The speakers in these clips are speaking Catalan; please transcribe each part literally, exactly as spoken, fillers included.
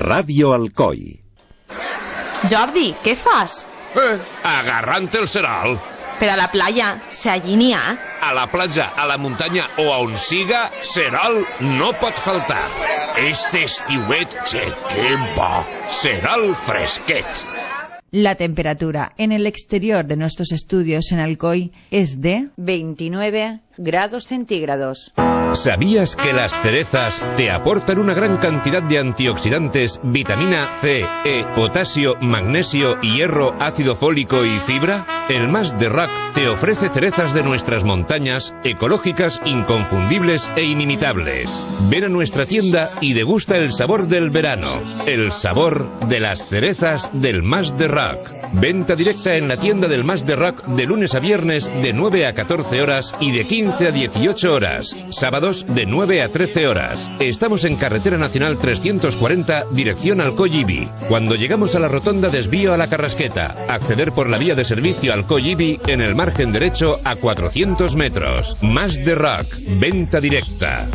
Ràdio Alcoi. Jordi, què fas? Eh, agarrant el seral. Per a la playa, si allí n'hi ha. A la platja, a la muntanya o a on siga, seral no pot faltar. Este estiuet, che, que bo. Seral fresquet. La temperatura en el exterior de nuestros estudios en Alcoy es de veintinueve grados centígrados. ¿Sabías que las cerezas te aportan una gran cantidad de antioxidantes, vitamina C, E, potasio, magnesio, hierro, ácido fólico y fibra? El Mas de Roc te ofrece cerezas de nuestras montañas, ecológicas, inconfundibles e inimitables. Ven a nuestra tienda y degusta el sabor del verano, el sabor de las cerezas del Mas de Roc. Venta directa en la tienda del Mas de Roc de lunes a viernes de nueve a catorce horas y de quince a dieciocho horas. Sábados de nueve a trece horas. Estamos en Carretera Nacional trescientos cuarenta, dirección Alcoy-Ibi. Cuando llegamos a la rotonda, desvío a la Carrasqueta. Acceder por la vía de servicio Alcoy-Ibi en el margen derecho a cuatrocientos metros. Mas de Roc. Venta directa.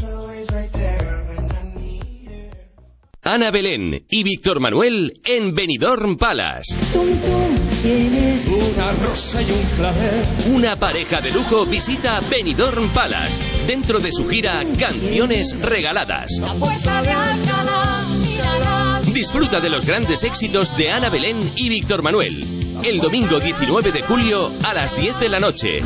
Ana Belén y Víctor Manuel en Benidorm Palace. Una rosa y un clavel. Una pareja de lujo visita Benidorm Palace dentro de su gira Canciones Regaladas. Disfruta de los grandes éxitos de Ana Belén y Víctor Manuel el domingo diecinueve de julio a las diez de la noche.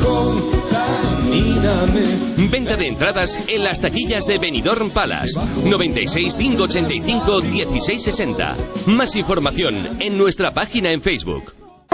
Venta de entradas en las taquillas de Benidorm Palace. noventa y seis, cinco ochenta y cinco, dieciséis sesenta. Más información en nuestra página en Facebook.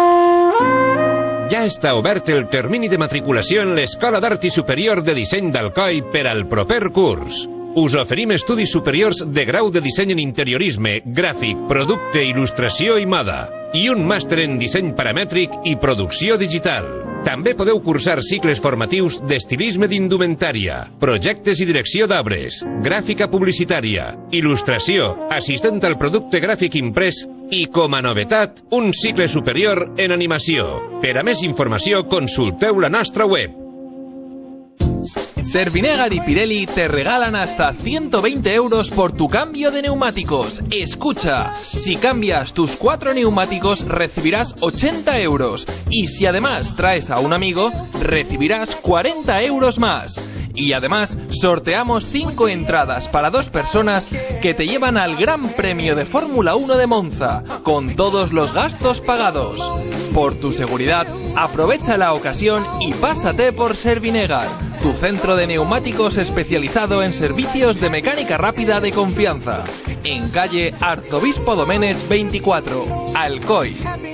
Ja està obert el termini de matriculació en l'Escola d'Art i Superior de Disseny d'Alcoi per al proper curs. Us oferim estudis superiors de grau de disseny en interiorisme, gràfic, producte, il·lustració i moda, i un màster en disseny paramètric i producció digital. També podeu cursar cicles formatius d'estilisme d'indumentària, projectes i direcció d'obres, gràfica publicitària, il·lustració, assistent al producte gràfic imprès i, com a novetat, un cicle superior en animació. Per a més informació, consulteu la nostra web. Servinegar y Pirelli te regalan hasta ciento veinte euros por tu cambio de neumáticos. Escucha, si cambias tus cuatro neumáticos recibirás ochenta euros y si además traes a un amigo recibirás cuarenta euros más. Y además sorteamos cinco entradas para dos personas que te llevan al Gran Premio de Fórmula uno de Monza, con todos los gastos pagados. Por tu seguridad, aprovecha la ocasión y pásate por Servinegar, tu centro de neumáticos especializado en servicios de mecánica rápida de confianza. En calle Arzobispo Doménech veinticuatro, Alcoy.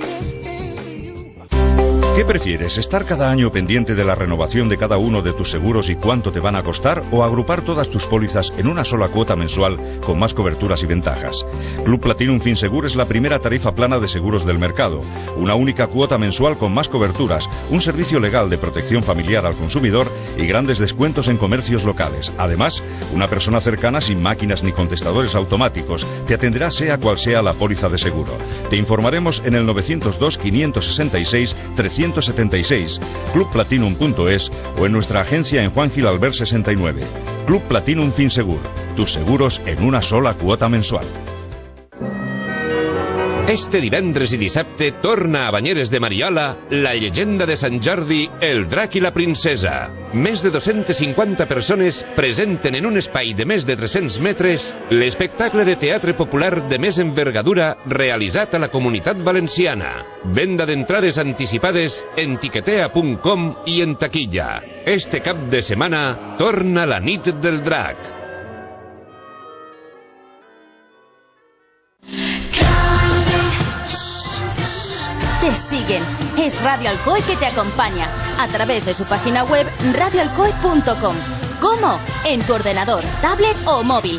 ¿Qué prefieres, estar cada año pendiente de la renovación de cada uno de tus seguros y cuánto te van a costar, o agrupar todas tus pólizas en una sola cuota mensual con más coberturas y ventajas? Club Platinum Finsegur es la primera tarifa plana de seguros del mercado, una única cuota mensual con más coberturas, un servicio legal de protección familiar al consumidor y grandes descuentos en comercios locales. Además, una persona cercana sin máquinas ni contestadores automáticos te atenderá sea cual sea la póliza de seguro. Te informaremos en el novecientos dos, quinientos sesenta y seis, trescientos setenta y seis, club platinum punto es o en nuestra agencia en Juan Gil Albert sesenta y nueve. Club Platinum Finsegur, tus seguros en una sola cuota mensual. Este divendres i dissabte torna a Banyeres de Mariola la llegenda de Sant Jordi, el drac i la princesa. Més de dos-centes cinquanta persones presenten en un espai de més de tres-cents metres l'espectacle de teatre popular de més envergadura realitzat a la Comunitat Valenciana. Venda d'entrades anticipades en tiquetea punt com i en taquilla. Este cap de setmana torna la nit del drac. Te siguen. Es Radio Alcoy que te acompaña a través de su página web radio alcoy punto com. ¿Cómo? En tu ordenador, tablet o móvil.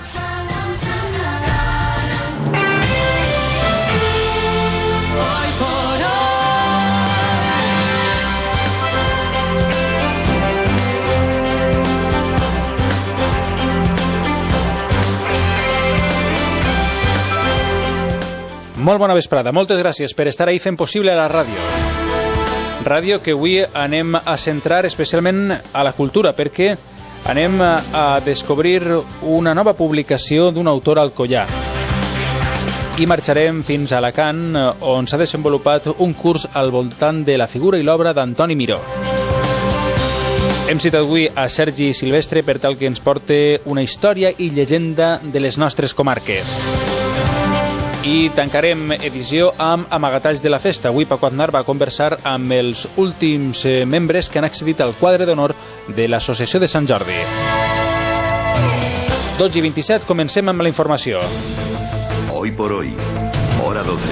Molt bona vesprada, moltes gràcies per estar ahí fent possible la ràdio. Ràdio que avui anem a centrar especialment a la cultura, perquè anem a descobrir una nova publicació d'un autor alcoià. I marxarem fins a Alacant, on s'ha desenvolupat un curs al voltant de la figura i l'obra d'Antoni Miró. Hem citat avui a Sergi Silvestre per tal que ens porte una història i llegenda de les nostres comarques. I tancarem edició amb Amagatalls de la Festa. Avui Paco Aznar va conversar amb els últims membres que han accedit al quadre d'honor de l'Associació de Sant Jordi. dotze i vint-i-set, comencem amb la informació. Hoy por hoy, hora doce.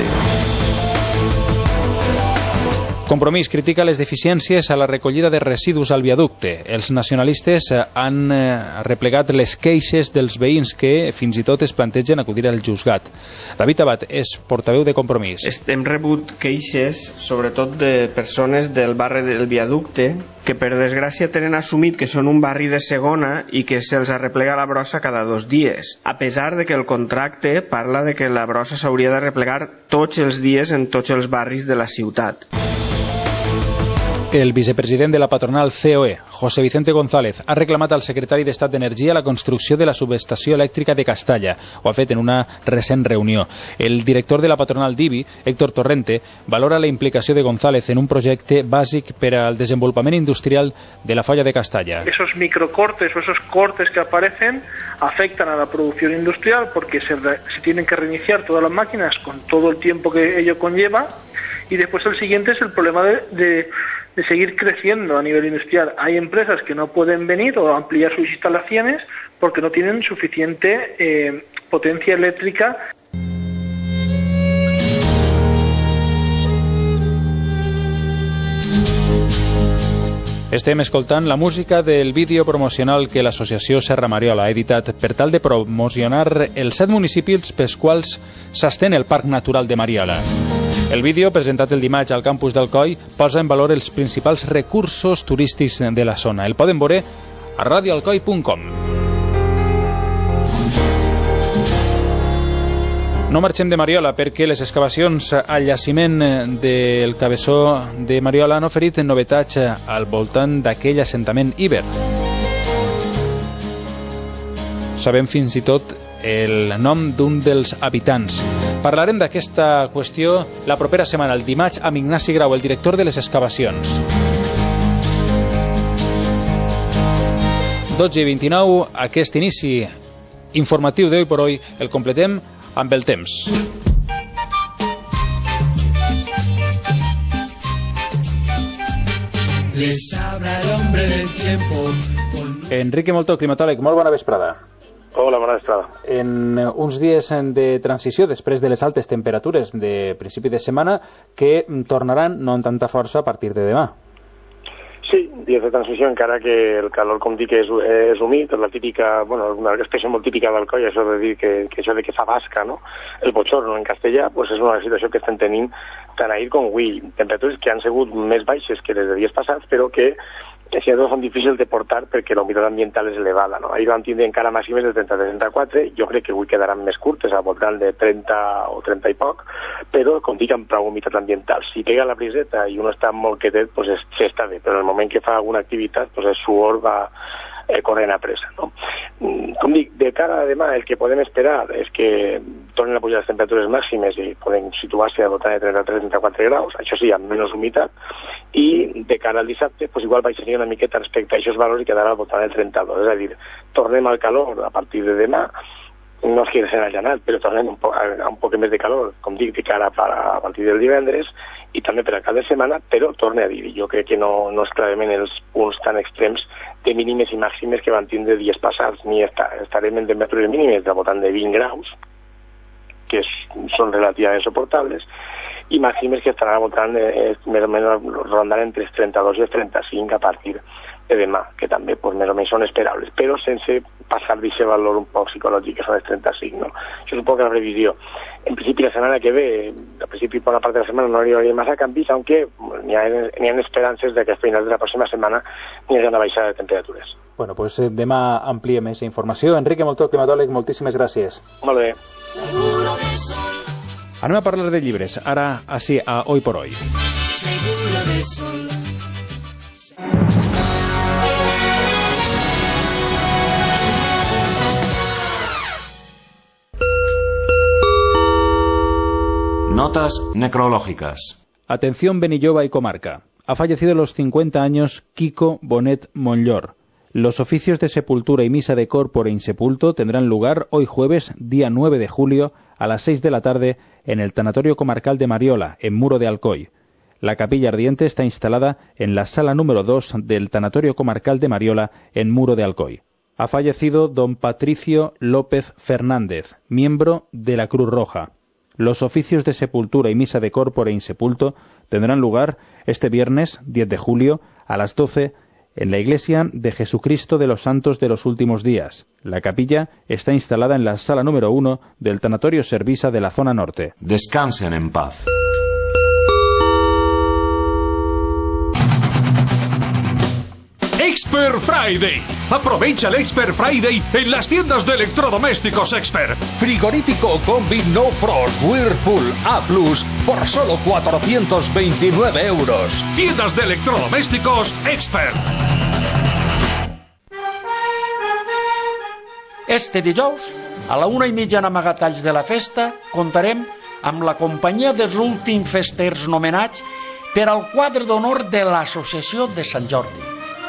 Compromís critica les deficiències a la recollida de residus al viaducte. Els nacionalistes han replegat les queixes dels veïns que fins i tot es plantegen acudir al juzgat. David Abad és portaveu de Compromís. Hem rebut queixes, sobretot de persones del barri del viaducte, que per desgràcia tenen assumit que són un barri de segona i que se'ls arreplega la brossa cada dos dies, a pesar de que el contracte parla de que la brossa s'hauria de replegar tots els dies en tots els barris de la ciutat. El vicepresident de la patronal C O E, José Vicente González, ha reclamat al secretari d'Estat d'Energia la construcció de la subestació elèctrica de Castalla. Ho ha fet en una recent reunió. El director de la patronal d'I B I, Héctor Torrente, valora la implicació de González en un projecte bàsic per al desenvolupament industrial de la falla de Castalla. Esos microcortes o esos cortes que aparecen afectan a la producción industrial porque se, re, se tienen que reiniciar todas las máquinas con todo el tiempo que ello conlleva, y después el siguiente es el problema de... de de seguir creciendo a nivel industrial. Hay empresas que no pueden venir o ampliar sus instalaciones porque no tienen suficiente eh, potencia eléctrica. Estem escoltant la música del vídeo promocional que l'associació Serra Mariola ha editat per tal de promocionar els set municipis pels quals s'estén el Parc Natural de Mariola. El vídeo, presentat el dimarts al campus d'Alcoi, posa en valor els principals recursos turístics de la zona. El poden veure a radio alcoi punt com. No marxem de Mariola perquè les excavacions al jaciment del Cabeçó de Mariola han oferit novetats al voltant d'aquell assentament íber. Sabem fins i tot el nom d'un dels habitants. Parlarem d'aquesta qüestió la propera setmana, el dimarts, amb Ignasi Grau, el director de les excavacions. dotze i vint-i-nou, aquest inici informatiu d'Hoy por Hoy el completem amb el temps. Les habla el hombre del tiempo. Enrique Moltó, climatòleg, molt bona vesprada. Hola, bona vesprada. En uns dies de transició, després de les altes temperatures de principi de setmana, que tornaran, no amb tanta força, a partir de demà. Sí, dies de transició, encara que el calor, com dic, és, és humit, la típica, bueno, una expressió molt típica d'Alcoi, això de dir que, que això de que fa basca, no? El bochorno en castellà, pues és una situació que estem tenint tant ahir com avui. Temperatures que han sigut més baixes que les de dies passats, però que si no són difícils de portar perquè la humitat ambiental és elevada, no? Ahir vam tindre encara màximes de trenta a trenta-quatre, jo crec que avui quedaran més curtes, al voltant de trenta o trenta i poc, però com dic, amb prou humitat ambiental. Si pega la briseta i un està molt quietet, pues s'està bé, però en el moment que fa alguna activitat, pues el suor va eh, corrent a pressa, no? Com dic, de cara a demà, el que podem esperar és que tornen a pujar les temperatures màximes i poden situar-se al voltant de trenta-tres a trenta-quatre graus, això sí, amb menys humitat, i de cara al dissabte, pues igual baixaria una miqueta respecte a aquests valors i quedarà al voltant del trenta-dos, és a dir, tornem al calor a partir de demà, no és que ser allanat, però tornem un poc, a un poc més de calor, com dic, de cara a, a partir del divendres, i també per a cada setmana, però torne a dir, jo crec que no, no és clarament els punts tan extrems de mínimes i màximes que van tindre dies passats, ni està, estarem en temperatures mínimes del voltant de vint graus, que és, són relativament suportables, i màximes que estaran al voltant, eh, més o menys rondant entre els trenta-dos i els trenta-cinc a partir de demà, que també pues, més o menys són esperables, però sense passar d'aquest valor un poc psicològic, que són els trenta-cinc, no? Això és un poc la revisió. En principi, la setmana que ve, al principi, per una part de la setmana no hi hauria massa canvis, aunque n'hi ha, n'hi ha esperances de que a finals de la pròxima setmana n'hi hagi una baixada de temperatures. Bueno, pues eh, demà ampliem aquesta informació. Enrique Moltó, climatòleg, moltíssimes gràcies. Molt bé. Anem a parlar de llibres, ara així a Hoy por Hoy. Seguro de sol. Notas necrológicas. Atención Benilloba y comarca. Ha fallecido a los cincuenta años Kiko Bonet Monllor. Los oficios de sepultura y misa de corpore insepulto tendrán lugar hoy jueves, día nueve de julio, a las seis de la tarde, en el Tanatorio Comarcal de Mariola, en Muro de Alcoy. La capilla ardiente está instalada en la sala número dos del Tanatorio Comarcal de Mariola, en Muro de Alcoy. Ha fallecido don Patricio López Fernández, miembro de la Cruz Roja. Los oficios de sepultura y misa de corpore insepulto tendrán lugar este viernes, diez de julio, a las doce, en la Iglesia de Jesucristo de los Santos de los Últimos Días. La capilla está instalada en la sala número uno del Tanatorio Servisa de la zona norte. Descansen en paz. Expert Friday. Aprovecha el Expert Friday en las tiendas de electrodomésticos Expert. Frigorífico Combi No Frost Whirlpool A plus por solo cuatrocientos veintinueve euros. Tiendas de electrodomésticos Expert. Este dijous, a la una i mitja en Amagatalls de la Festa, contarem amb la companyia dels últims festers nomenats per al quadre d'honor de l'Associació de Sant Jordi.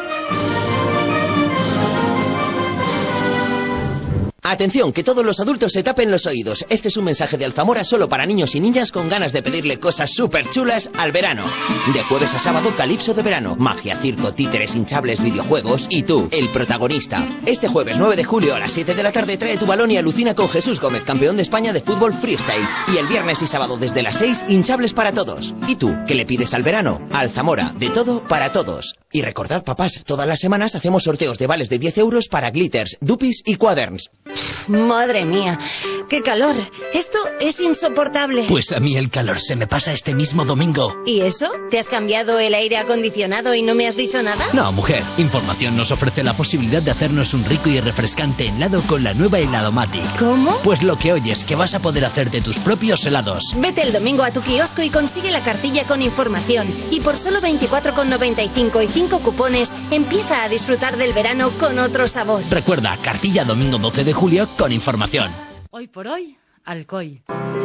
Atención, que todos los adultos se tapen los oídos. Este es un mensaje de Alzamora solo para niños y niñas con ganas de pedirle cosas súper chulas al verano. De jueves a sábado, calipso de verano. Magia, circo, títeres, hinchables, videojuegos y tú, el protagonista. Este jueves nueve de julio a las siete de la tarde trae tu balón y alucina con Jesús Gómez, campeón de España de fútbol freestyle. Y el viernes y sábado desde las seis, hinchables para todos. ¿Y tú, qué le pides al verano? Alzamora, de todo para todos. Y recordad, papás, todas las semanas hacemos sorteos de vales de diez euros para glitters, dupis y quaderns. Madre mía, qué calor. Esto es insoportable. Pues a mí el calor se me pasa este mismo domingo. ¿Y eso? ¿Te has cambiado el aire acondicionado y no me has dicho nada? No, mujer. Información nos ofrece la posibilidad de hacernos un rico y refrescante helado con la nueva Heladomatic. ¿Cómo? Pues lo que oyes, que vas a poder hacerte tus propios helados. Vete el domingo a tu kiosco y consigue la cartilla con información. Y por solo veinticuatro con noventa y cinco y cinco cupones, empieza a disfrutar del verano con otro sabor. Recuerda, cartilla domingo doce de julio con información. Hoy por hoy, Alcoy.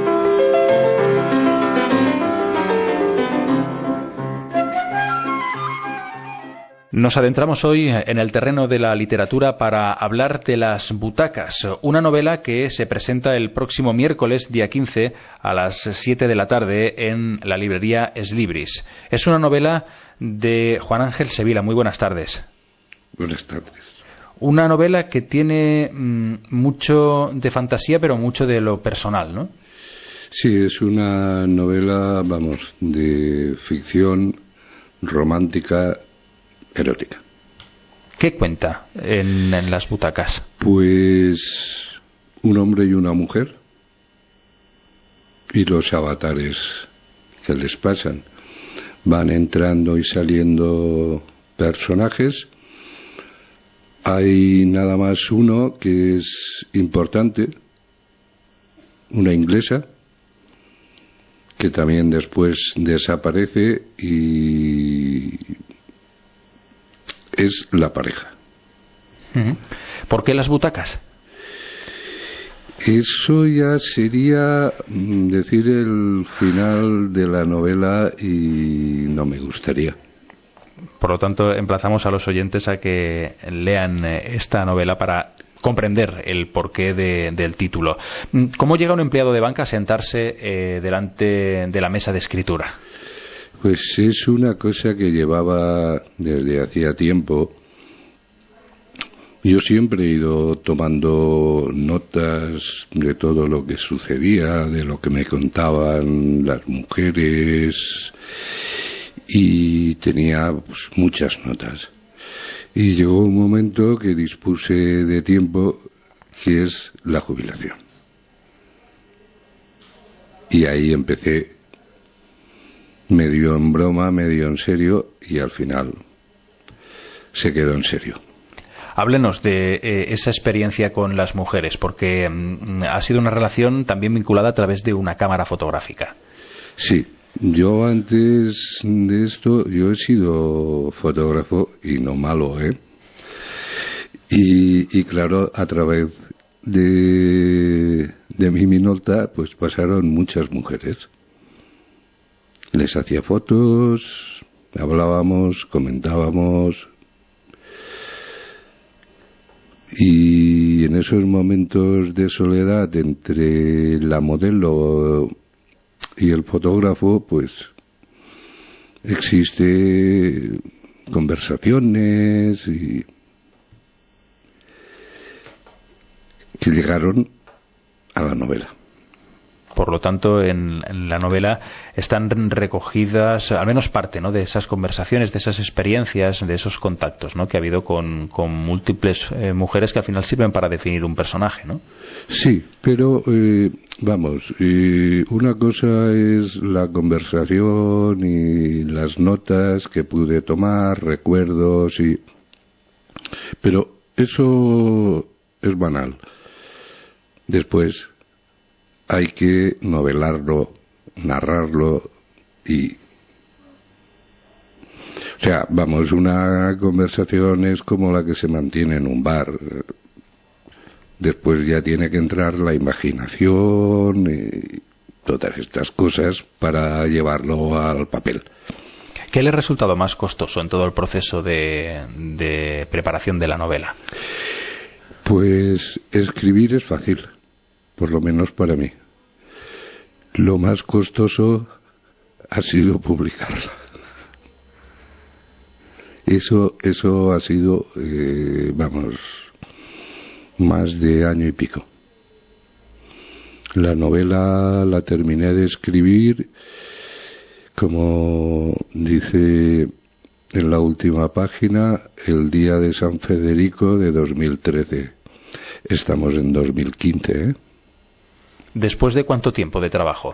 Nos adentramos hoy en el terreno de la literatura para hablar de Las butacas, una novela que se presenta el próximo miércoles, día quince, a las siete de la tarde en la librería Eslibris. Es una novela de Juan Ángel Sevilla. Muy buenas tardes. Buenas tardes. Una novela que tiene mmm, mucho de fantasía, pero mucho de lo personal, ¿no? Sí, es una novela, vamos, de ficción romántica erótica. ¿Qué cuenta en, en Las butacas? Pues un hombre y una mujer y los avatares que les pasan. Van entrando y saliendo personajes. Hay nada más uno que es importante, una inglesa, que también después desaparece y es la pareja. ¿Por qué Las butacas? Eso ya sería decir el final de la novela y no me gustaría. Por lo tanto, emplazamos a los oyentes a que lean esta novela para comprender el porqué de, del título. ¿Cómo llega un empleado de banca a sentarse eh, delante de la mesa de escritura? Pues es una cosa que llevaba desde hacía tiempo. Yo siempre he ido tomando notas de todo lo que sucedía, de lo que me contaban las mujeres, y tenía pues, muchas notas. Y llegó un momento que dispuse de tiempo, que es la jubilación. Y ahí empecé, medio en broma, medio en serio, y al final se quedó en serio. Háblenos de eh, esa experiencia con las mujeres, porque mm, ha sido una relación también vinculada a través de una cámara fotográfica. Sí. Yo antes de esto, yo he sido fotógrafo y no malo, ¿eh? Y, y claro, a través de, de mi minolta, pues pasaron muchas mujeres. les hacía fotos, hablábamos, comentábamos. Y en esos momentos de soledad entre la modelo y el fotógrafo, pues existe conversaciones y que llegaron a la novela. Por lo tanto, en, en la novela están recogidas, al menos parte, ¿no?, de esas conversaciones, de esas experiencias, de esos contactos, ¿no?, que ha habido con, con múltiples eh, mujeres que al final sirven para definir un personaje, ¿no? Sí, pero eh, vamos, eh, una cosa es la conversación y las notas que pude tomar, recuerdos y... Pero eso es banal. Después hay que novelarlo, narrarlo y... O sea, vamos, una conversación es como la que se mantiene en un bar. Después ya tiene que entrar la imaginación y todas estas cosas para llevarlo al papel. ¿Qué le ha resultado más costoso en todo el proceso de, de preparación de la novela? Pues escribir es fácil, por lo menos para mí. Lo más costoso ha sido publicarla. Eso, eso ha sido, eh, vamos, más de año y pico. La novela la terminé de escribir, como dice en la última página, el día de San Federico de dos mil trece. Estamos en dos mil quince, ¿eh? ¿Después de cuánto tiempo de trabajo?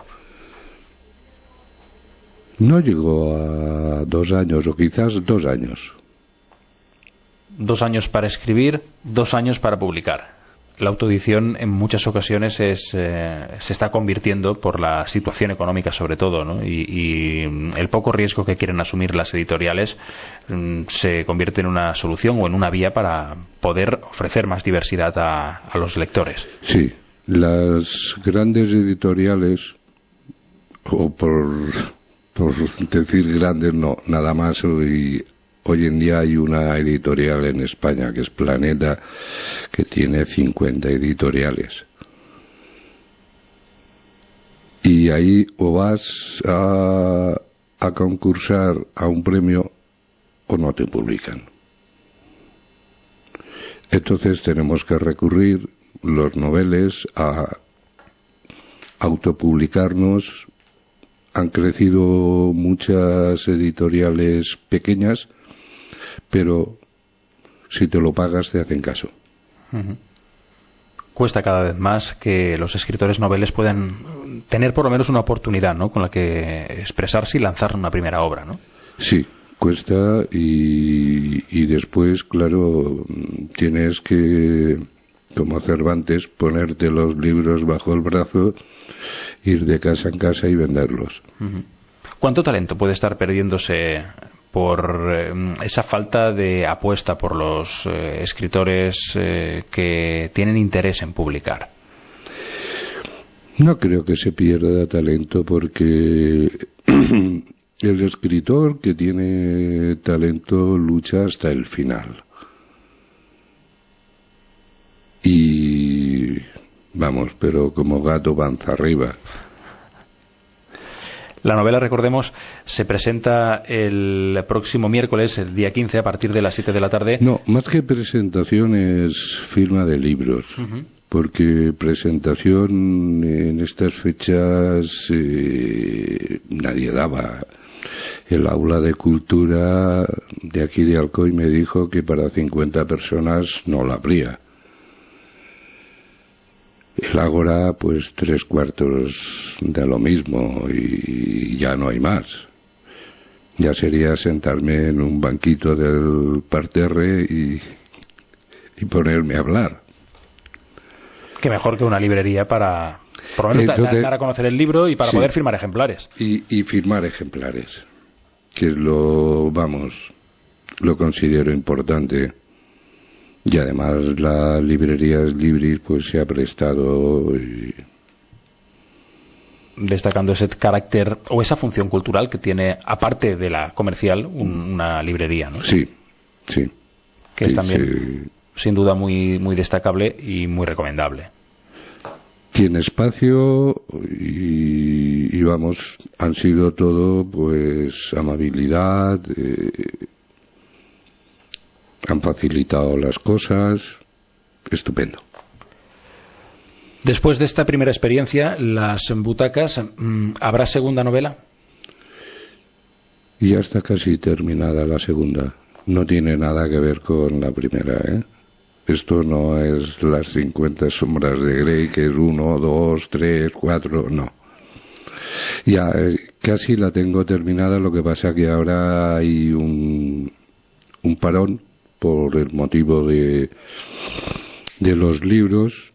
No llegó a dos años, o quizás dos años. Dos años para escribir, dos años para publicar. La autoedición en muchas ocasiones es, eh, se está convirtiendo, por la situación económica sobre todo, ¿no?, y, y el poco riesgo que quieren asumir las editoriales mm, se convierte en una solución o en una vía para poder ofrecer más diversidad a, a los lectores. Sí, las grandes editoriales, o por, por decir grandes, no, nada más, y hoy en día hay una editorial en España que es Planeta, que tiene cincuenta editoriales. Y ahí o vas a, a concursar a un premio o no te publican. Entonces tenemos que recurrir los noveles a autopublicarnos. Han crecido muchas editoriales pequeñas, pero si te lo pagas te hacen caso. Uh-huh. Cuesta cada vez más que los escritores noveles puedan tener por lo menos una oportunidad, ¿no?, con la que expresarse y lanzar una primera obra, ¿no? Sí, cuesta y, y después, claro, tienes que, como Cervantes, ponerte los libros bajo el brazo, ir de casa en casa y venderlos. Uh-huh. ¿Cuánto talento puede estar perdiéndose por eh, esa falta de apuesta por los eh, escritores eh, que tienen interés en publicar? No creo que se pierda talento, porque el escritor que tiene talento lucha hasta el final. Y vamos, pero como gato panza arriba. La novela, recordemos, se presenta el próximo miércoles, el día quince, a partir de las siete de la tarde. No, más que presentación es firma de libros. Uh-huh. Porque presentación en estas fechas eh, nadie daba. El aula de cultura de aquí de Alcoy me dijo que para cincuenta personas no la abría. El Ágora, pues tres cuartos de lo mismo, y ya no hay más. Ya sería sentarme en un banquito del parterre y, y ponerme a hablar. Qué mejor que una librería para, por lo menos, Entonces, dar a conocer el libro y para sí, poder firmar ejemplares. Y, y firmar ejemplares, que es lo, vamos, lo considero importante. Y además la librería Libris pues se ha prestado y destacando ese carácter o esa función cultural que tiene, aparte de la comercial, un, una librería, ¿no? Sí, sí. Que es sí, también, sí. sin duda, muy, muy destacable y muy recomendable. Tiene espacio y, y vamos, han sido todo, pues, amabilidad, eh, han facilitado las cosas, estupendo. Después de esta primera experiencia, las butacas, ¿habrá segunda novela? Ya está casi terminada la segunda. No tiene nada que ver con la primera, ¿eh? Esto no es las cincuenta sombras de Grey, que es uno, dos, tres, cuatro, no. Ya, eh, casi la tengo terminada, lo que pasa que ahora hay un, un parón por el motivo de, de los libros.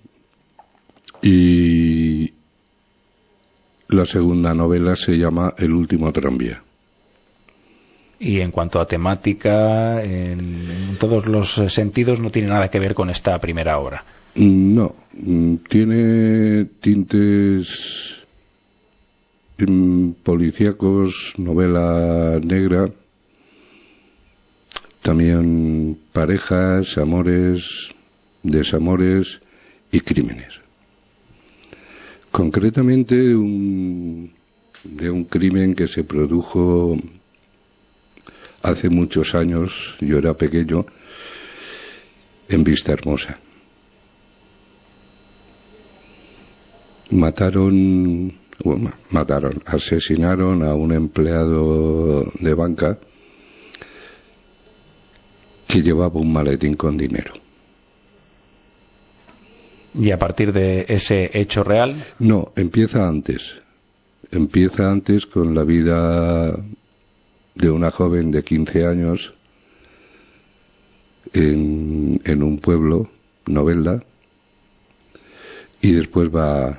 Y la segunda novela se llama El último tranvía. Y en cuanto a temática, en todos los sentidos, no tiene nada que ver con esta primera obra. No, tiene tintes policíacos, novela negra, también parejas, amores, desamores y crímenes. Concretamente un, de un crimen que se produjo hace muchos años, yo era pequeño, en Vistahermosa. Mataron, bueno, mataron, asesinaron a un empleado de banca que llevaba un maletín con dinero. ¿Y a partir de ese hecho real? No, empieza antes. Empieza antes con la vida de una joven de quince años en, en un pueblo, Novelda, y después va,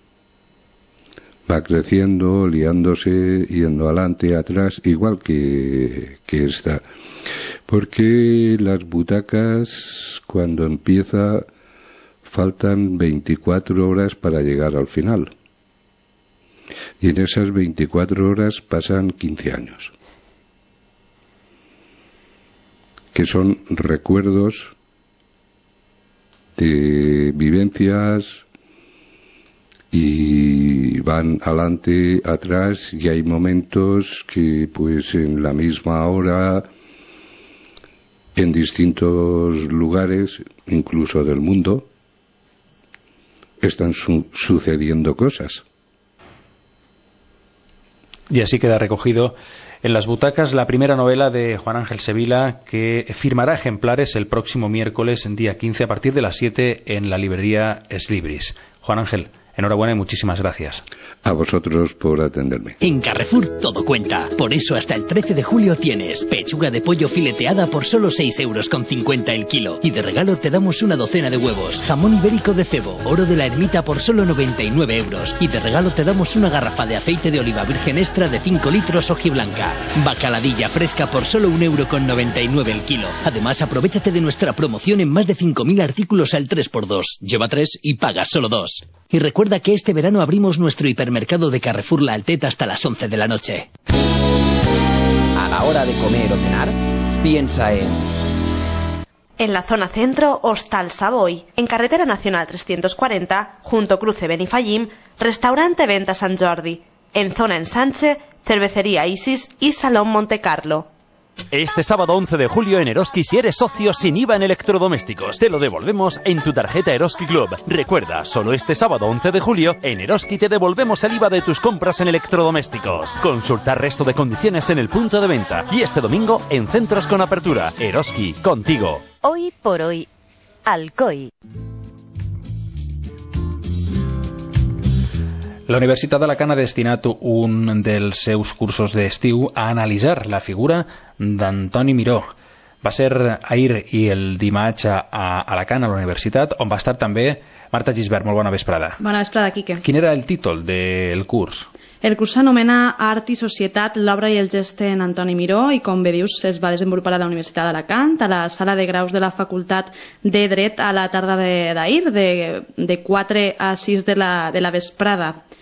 va creciendo, liándose, yendo adelante, atrás, igual que, que esta. Porque las butacas, cuando empieza, faltan veinticuatro horas para llegar al final. Y en esas veinticuatro horas pasan quince años. Que son recuerdos de vivencias y van adelante, atrás, y hay momentos que pues en la misma hora, en distintos lugares, incluso del mundo, están su- sucediendo cosas. Y así queda recogido en las butacas la primera novela de Juan Ángel Sevilla, que firmará ejemplares el próximo miércoles, día quince, a partir de las siete, en la librería Eslibris. Juan Ángel, enhorabuena y muchísimas gracias. A vosotros por atenderme. En Carrefour todo cuenta. Por eso hasta el trece de julio tienes pechuga de pollo fileteada por solo seis euros con cincuenta el kilo. Y de regalo te damos una docena de huevos. Jamón ibérico de cebo, oro de la ermita por solo noventa y nueve euros. Y de regalo te damos una garrafa de aceite de oliva virgen extra de cinco litros hojiblanca. Bacaladilla fresca por solo un euro con noventa y nueve el kilo. Además, aprovéchate de nuestra promoción en más de cinco mil artículos al tres por dos. Lleva tres y paga solo dos. Y recuerda que este verano abrimos nuestro hipermercado de Carrefour La Alteta hasta las once de la noche. A la hora de comer o cenar, piensa en... En la zona centro, Hostal Savoy. En Carretera Nacional trescientos cuarenta, junto Cruce Benifallim, Restaurante Venta San Jordi. En zona Ensanche, Cervecería Isis y Salón Monte Carlo. Este sábado once de julio en Eroski, si eres socio sin I V A en electrodomésticos, te lo devolvemos en tu tarjeta Eroski Club. Recuerda, solo este sábado once de julio en Eroski te devolvemos el I V A de tus compras en electrodomésticos. Consultar resto de condiciones en el punto de venta. Y este domingo en centros con apertura. Eroski, contigo. Hoy por hoy, Alcoi. La Universitat d'Alacant ha destinat un dels seus cursos d'estiu a analitzar la figura d'Antoni Miró. Va ser ahir i el dimarts a Alacant, a la universitat, on va estar també Marta Gisbert. Molt bona vesprada. Bona vesprada, Quique. Quin era el títol del curs? El curs s'anomena Art i Societat, l'obra i el gest en Antoni Miró, i com bé dius es va desenvolupar a la Universitat d'Alacant, a la sala de graus de la Facultat de Dret, a la tarda d'ahir, de, de quatre a sis de la, de la vesprada.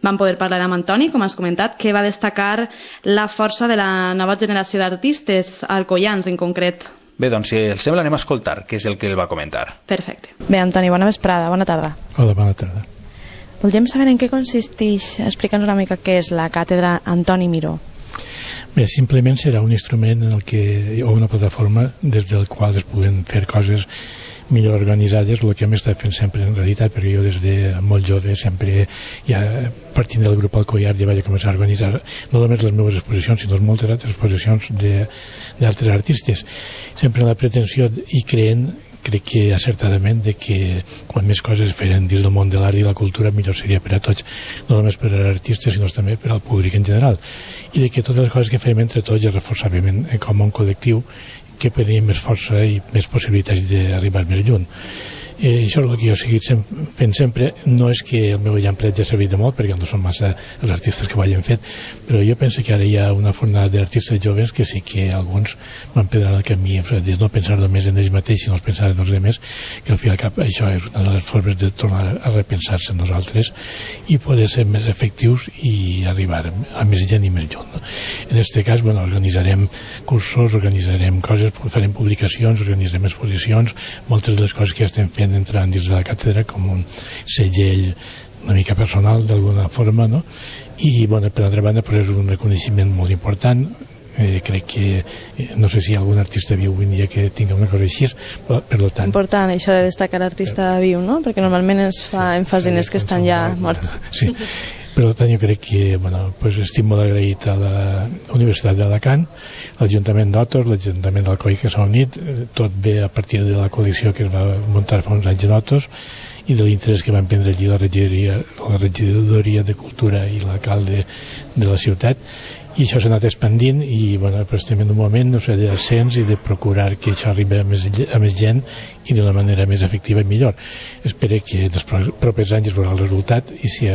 Vam poder parlar amb Antoni, com has comentat, que va destacar la força de la nova generació d'artistes, alcoians en concret. Bé, doncs si el sembla anem a escoltar què és el que el va comentar. Perfecte. Bé, Antoni, bona vesprada, bona tarda. Hola, bona tarda. Voldríem saber en què consisteix, explica'ns una mica què és la càtedra Antoni Miró. Bé, simplement serà un instrument en el que, o una plataforma des del qual es puguen fer coses millor organitzades, el que hem estat fent sempre en realitat, perquè jo des de molt jove sempre, ja partint del grup Alcoiar, ja vaig començar a organitzar no només les meves exposicions, sinó moltes altres exposicions d'altres artistes, sempre amb la pretensió i creent, crec que acertadament, de que quan més coses feren dins del món de l'art i la cultura millor seria per a tots, no només per als artistes sinó també per al públic en general, i de que totes les coses que fèiem entre tots es reforçàvem com un col·lectiu que tenim més força i més possibilitats d'arribar més lluny. Eh, això és el que jo he seguit sem fent sempre. No és que el meu llamplet ja ha servit de molt, perquè no són massa els artistes que ho hagin fet, però jo penso que ara hi ha una forma d'artistes joves que sí que alguns van prendre el camí, de no pensar només en ells mateixos, sinó pensar en els altres, que al fi al cap això és una de les formes de tornar a repensar-se en nosaltres i poder ser més efectius i arribar a més gent i més lluny. En aquest cas, bueno, organitzarem cursos, organitzarem coses, farem publicacions, organitzarem exposicions, moltes de les coses que estem fent entrant dins de la càtedra com un segell una mica personal d'alguna forma, no? I bueno, per altra banda pues és un reconeixement molt important. Eh, crec que eh, no sé si hi ha algun artista viu avui dia que tingui una cosa així, però per tant important això de destacar l'artista viu, no? Perquè normalment es fa èmfasi en els que estan ja morts. Sí. Per tant, jo crec que bueno, pues estic molt agraït a la Universitat d'Alacant, l'Ajuntament d'Otos, l'Ajuntament d'Alcoi que s'ha unit, tot ve a partir de la coalició que es va muntar fa uns anys en Otos i de l'interès que van prendre allí la regidoria, la regidoria de Cultura i l'alcalde de la ciutat, i això s'ha anat expandint i bueno, pues, estem en un moment no sé, d'ascens i de procurar que això arribi a més, a més gent i d'una manera més efectiva i millor. Espero que en els propers anys es veurà el resultat i si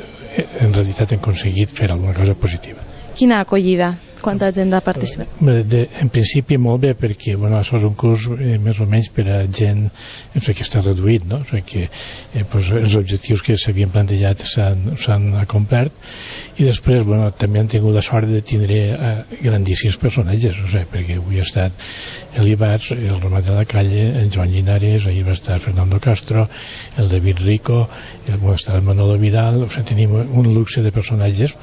en realitat hem aconseguit fer alguna cosa positiva. Quina acollida? Quanta gent ha participat? De, en principi molt bé, perquè bueno, això és un curs eh, més o menys per a gent que està reduït, no? O sigui que eh, pues, els objectius que s'havien plantejat s'han complert i després bueno, també han tingut la sort de tindre eh, grandíssims personatges, o sigui, perquè avui ha estat el Ibars, el Romat de la Calle, el Joan Linares, ahir va estar Fernando Castro, el David Rico, el, va estar el Manolo Vidal, o sigui, tenim un luxe de personatges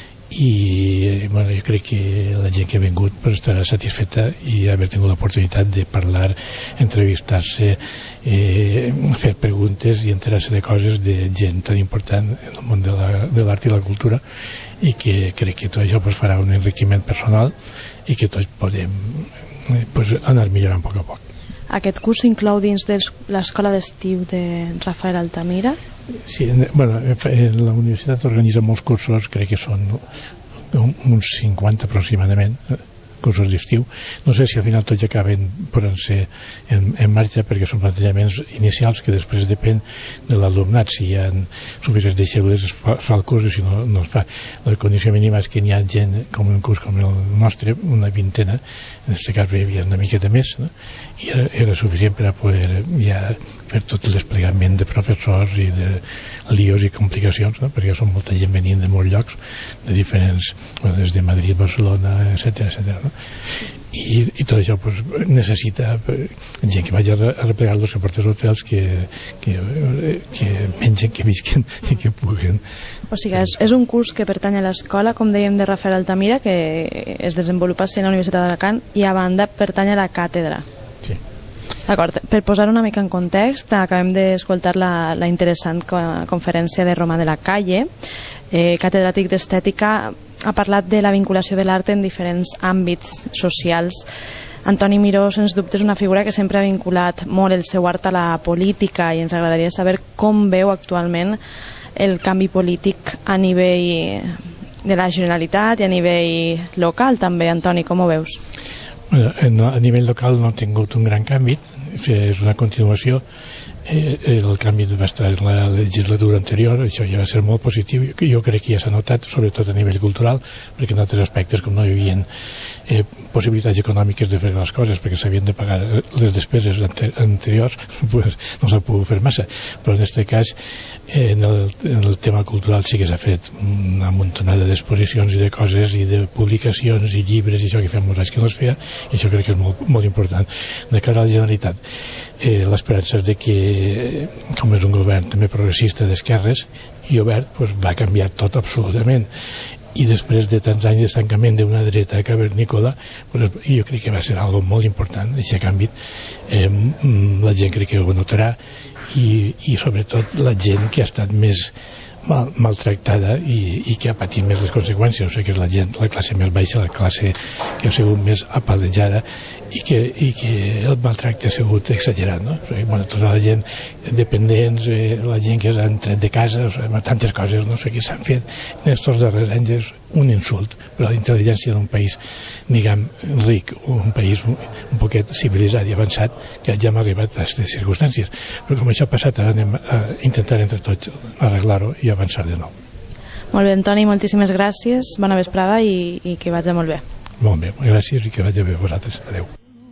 i bueno, jo crec que la gent que ha vingut pues, estarà satisfeta i haver tingut l'oportunitat de parlar, entrevistar-se, eh, fer preguntes i enterar-se de coses de gent tan important en el món de l'art i la cultura i que crec que tot això pues, farà un enriquiment personal i que tots podem eh, pues, anar millorant a poc a poc. Aquest curs s'inclou dins de l'escola d'estiu de Rafael Altamira? Sí, bueno, la universitat organitza molts cursos, crec que són uns cinquanta aproximadament cursos d'estiu. No sé si al final tots acaben posant-se en, en marxa perquè són plantejaments inicials que després depèn de l'alumnat. Si hi ha suficients deixebles es fa, fa el curs i si no, no es fa. La condició mínima és que n'hi ha gent com un curs com el nostre, una vintena, en aquest cas hi havia una miqueta més, no? I era, era suficient per a poder ja fer tot el desplegament de professors i de líos i complicacions, no? Perquè són molta gent venint de molts llocs, de diferents, bueno, des de Madrid, Barcelona, etcètera, etcètera, no? I, i tot això pues, necessita gent que vagi a replegar els seus hotels que, que, que mengen, que visquen i que puguen. O sigui, és, és un curs que pertany a l'escola, com dèiem, de Rafael Altamira, que es desenvolupa a la Universitat d'Alacant, i a banda pertany a la càtedra. Sí. D'acord, per posar una mica en context, acabem d'escoltar la, la interessant conferència de Romà de la Calle, eh, catedràtic d'estètica. Ha parlat de la vinculació de l'art en diferents àmbits socials. Antoni Miró, sens dubte, és una figura que sempre ha vinculat molt el seu art a la política i ens agradaria saber com veu actualment el canvi polític a nivell de la Generalitat i a nivell local també. Antoni, com ho veus? Bueno, a nivell local no ha tingut un gran canvi, és una continuació. Eh, el canvi va estar en la legislatura anterior, això ja va ser molt positiu, jo crec que ja s'ha notat, sobretot a nivell cultural, perquè en altres aspectes com no hi havia eh, possibilitats econòmiques de fer les coses, perquè s'havien de pagar les despeses anteriors, pues, no s'ha pogut fer massa, però en aquest cas en el, en el tema cultural sí que s'ha fet una muntonada d'exposicions i de coses i de publicacions i llibres i això que fem molts anys que no es feia, i això crec que és molt, molt important. De cara a la Generalitat, eh, l'esperança és de que, com és un govern també progressista d'esquerres i obert, pues, va canviar tot absolutament, i després de tants anys d'estancament d'una dreta cavernícola, pues, jo crec que va ser algo molt important, aquest canvi. Eh, la gent crec que ho notarà, i, i sobretot la gent que ha estat més mal, maltractada i, i que ha patit més les conseqüències, o sigui que és la gent, la classe més baixa, la classe que ha sigut més apalejada i que, i que el maltracte ha sigut exagerat, no? O sigui, bueno, tota la gent dependents, eh, la gent que s'han tret de casa, o sigui, tantes coses, no sé, que s'han fet en aquests darrers anys, és un insult per a la intel·ligència d'un país, diguem, ric, un país un, un poquet civilitzat i avançat, que ja hem arribat a aquestes circumstàncies. Però com això ha passat, ara anem a intentar entre tots arreglar-ho i avançar de nou. Molt bé, Antoni, moltíssimes gràcies, bona vesprada i, i que vagi molt bé. Molt bé, gràcies i que vagi bé vosaltres. Adéu.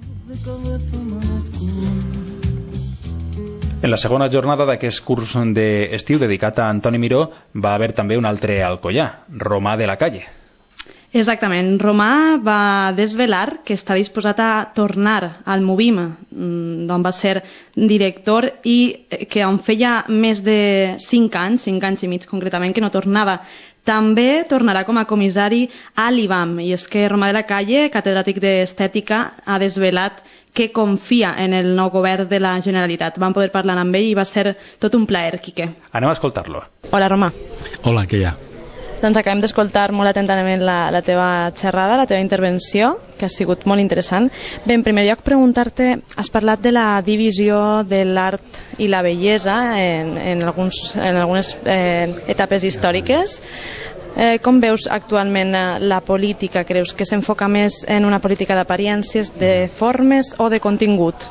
En la segona jornada d'aquest curs d'estiu dedicat a Antoni Miró va haver també un altre alcoià, Romà de la Calle. Exactament. Romà va desvelar que està disposat a tornar al Movim, d'on va ser director, i que on feia més de cinc anys, cinc anys i mig concretament, que no tornava. També tornarà com a comissari a l'I B A M, i és que Romà de la Calle, catedràtic d'Estètica, ha desvelat que confia en el nou govern de la Generalitat. Vam poder parlar amb ell i va ser tot un plaer, Quique. Anem a escoltar-lo. Hola, Romà. Hola, què hi ha? Doncs acabem d'escoltar molt atentament la, la teva xerrada, la teva intervenció, que ha sigut molt interessant. Bé, en primer lloc, preguntar-te, has parlat de la divisió de l'art i la bellesa en, en, alguns, en algunes eh, etapes històriques. Eh, com veus actualment la política? Creus que s'enfoca més en una política d'apariències, de formes o de contingut?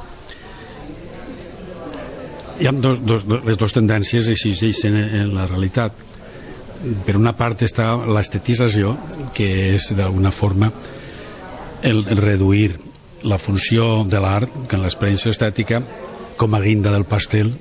Hi ha dos, dos, les dues tendències que existeixen en la realitat. Per una part està l'estetització, que és d'alguna forma el reduir la funció de l'art, que en l'experiència estètica, com a guinda del pastel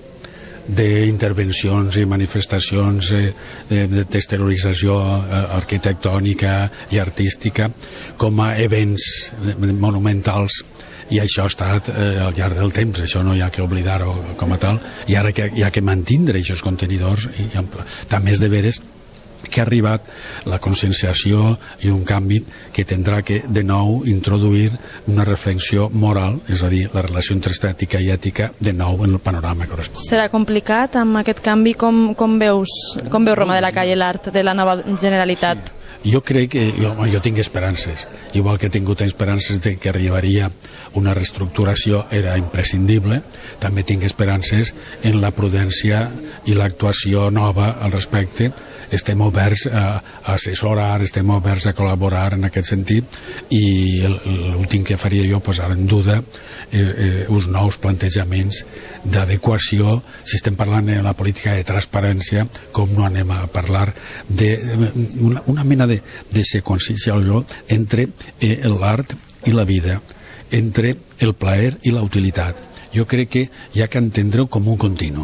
d'intervencions i manifestacions d'exteriorització arquitectònica i artística, com a events monumentals, i això ha estat eh, al llarg del temps, això no hi ha que oblidar-ho com a tal, i ara que hi ha que mantindre aquests contenidors, i també és de veres que ha arribat la conscienciació i un canvi que tindrà que de nou introduir una reflexió moral, és a dir, la relació entre estètica i ètica de nou en el panorama corresponent. Serà complicat amb aquest canvi? Com, com veus, com veus Romà de la Calle l'art de la nova Generalitat? Sí. Jo crec que jo, jo tinc esperances, igual que he tingut esperances de que arribaria una reestructuració, era imprescindible. També tinc esperances en la prudència i l'actuació nova al respecte. Estem oberts a, a assessorar, estem oberts a col·laborar en aquest sentit, i l'últim que faria jo, posar en duda eh, eh, uns nous plantejaments d'adequació, si estem parlant de la política de transparència, com no anem a parlar d'una una mena de, de seqüenciació entre eh, l'art i la vida, entre el plaer i la utilitat. Jo crec que hi ha que entendre-ho com un continu,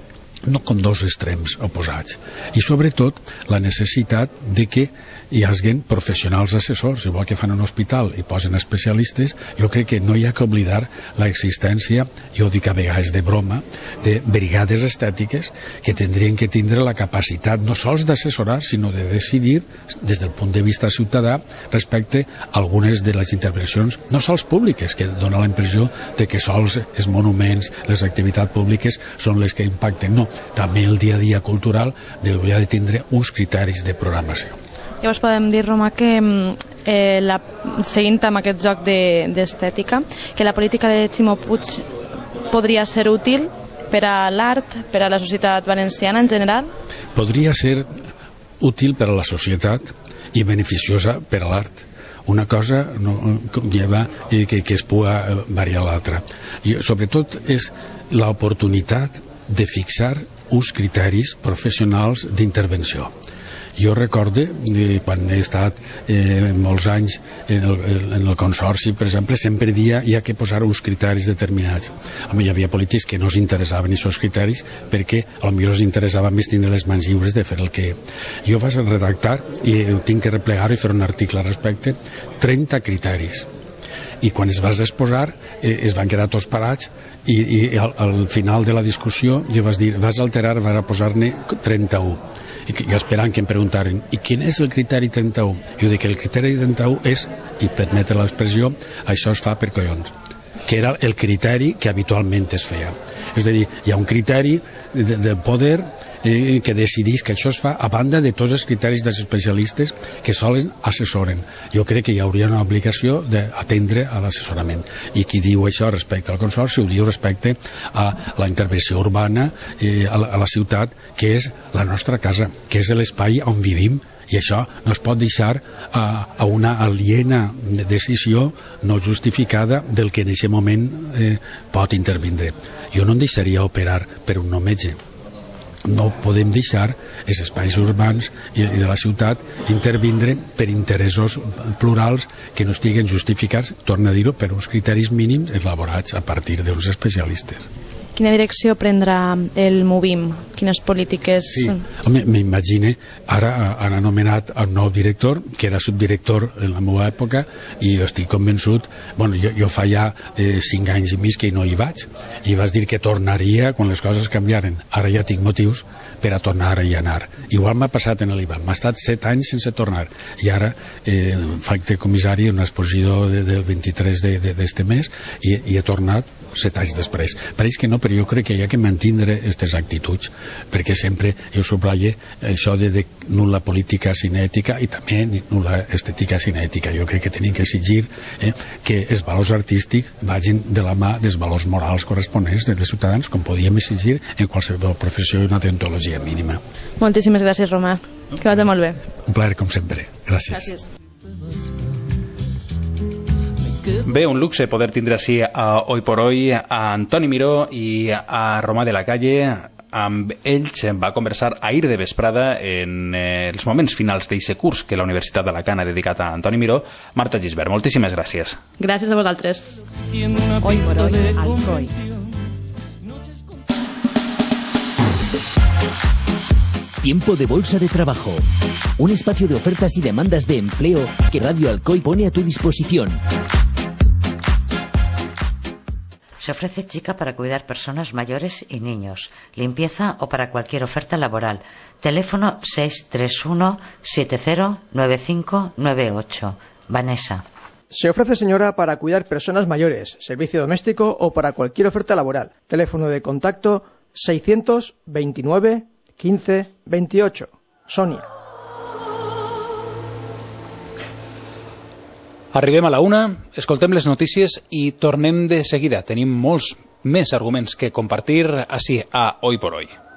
no com dos extrems oposats, i sobretot la necessitat de que hi hagin professionals assessors, igual que fan un hospital i posen especialistes. Jo crec que no hi ha que oblidar l'existència, jo dic a vegades de broma, de brigades estètiques que tindrien que tindre la capacitat no sols d'assessorar, sinó de decidir des del punt de vista ciutadà respecte a algunes de les intervencions, no sols públiques, que dona la impressió de que sols els monuments, les activitats públiques són les que impacten. No, també el dia a dia cultural hauria de tindre uns criteris de programació. Llavors podem dir, Romà, que eh, la, seguint amb aquest joc d'estètica, de, que la política de Ximo Puig podria ser útil per a l'art, per a la societat valenciana en general? Podria ser útil per a la societat i beneficiosa per a l'art. Una cosa no lleva que, que es pugui variar l'altra. I sobretot és l'oportunitat de fixar uns criteris professionals d'intervenció. Jo recorde, eh, quan he estat eh, molts anys en el, en el consorci, per exemple, sempre dia hi ha que posar uns criteris determinats. Home, hi havia polítics que no els interessaven aquests criteris perquè potser els interessava més tenir les mans lliures de fer el que... Jo vaig redactar, i ho tinc que replegar i fer un article al respecte, trenta criteris. I quan es va exposar eh, es van quedar tots parats i, i al, al final de la discussió jo vaig dir, vas alterar, vas posar-ne trenta-u, i jo esperant que em preguntaren i quin és el criteri trenta-u? Jo dic que el criteri trenta-u és, i permetre l'expressió, això es fa per collons, que era el criteri que habitualment es feia. És a dir, hi ha un criteri de, de poder eh, que decidís que això es fa a banda de tots els criteris dels especialistes que solen assessoren. Jo crec que hi hauria una obligació d'atendre a l'assessorament, i qui diu això respecte al consorci ho diu respecte a la intervenció urbana eh, a, la, a la ciutat, que és la nostra casa, que és l'espai on vivim, i això no es pot deixar a, a una aliena decisió no justificada del que en aquest moment eh, pot intervindre. Jo no em deixaria operar per un no metge. No podem deixar els espais urbans i de la ciutat intervindre per interessos plurals que no estiguen justificats, torno a dir-ho, per uns criteris mínims elaborats a partir d'uns especialistes. Quina direcció prendrà el Movim? Quines polítiques... Sí, home, m'imagine, ara han anomenat el nou director, que era subdirector en la meva època, i jo estic convençut, bueno, jo, jo fa ja eh, cinc anys i mig que no hi vaig, i vas dir que tornaria quan les coses canviaren. Ara ja tinc motius per a tornar i anar. Igual m'ha passat en l'Ivan, m'ha estat set anys sense tornar, i ara eh, faig de comissari en una exposició de, del vint-i-tres d'este de, mes, i, i he tornat set anys després. Pareix que no, però jo crec que hi ha que mantindre aquestes actituds, perquè sempre jo subratllo això de, de nul·la política cinètica i també nul·la estètica cinètica. Jo crec que tenim que exigir eh, que els valors artístics vagin de la mà dels valors morals corresponents dels ciutadans, com podíem exigir en qualsevol professió i una deontologia mínima. Moltíssimes gràcies, Romà. Que vagi molt bé. Un plaer, com sempre. Gràcies. Gràcies. Bé, un luxe poder tindre així a Hoy por Hoy a Antoni Miró i a Romà de la Calle. Amb ells va conversar ahir de vesprada en eh, els moments finals d'aquest curs que la Universitat d'Alacant ha dedicat a Antoni Miró. Marta Gisbert, moltíssimes gràcies. Gràcies a vosaltres. Hoy por Hoy, Alcoy. Tiempo de Bolsa de Trabajo. Un espacio de ofertas y demandas de empleo que Radio Alcoy pone a tu disposición. Se ofrece chica para cuidar personas mayores y niños, limpieza o para cualquier oferta laboral. Teléfono seis tres uno siete cero nueve cinco nueve ocho. Vanessa. Se ofrece señora para cuidar personas mayores, servicio doméstico o para cualquier oferta laboral. Teléfono de contacto seiscientos veintinueve quince veintiocho. Sonia. Arribem a la una, escoltem les notícies i tornem de seguida. Tenim molts més arguments que compartir així a Hoy por Hoy.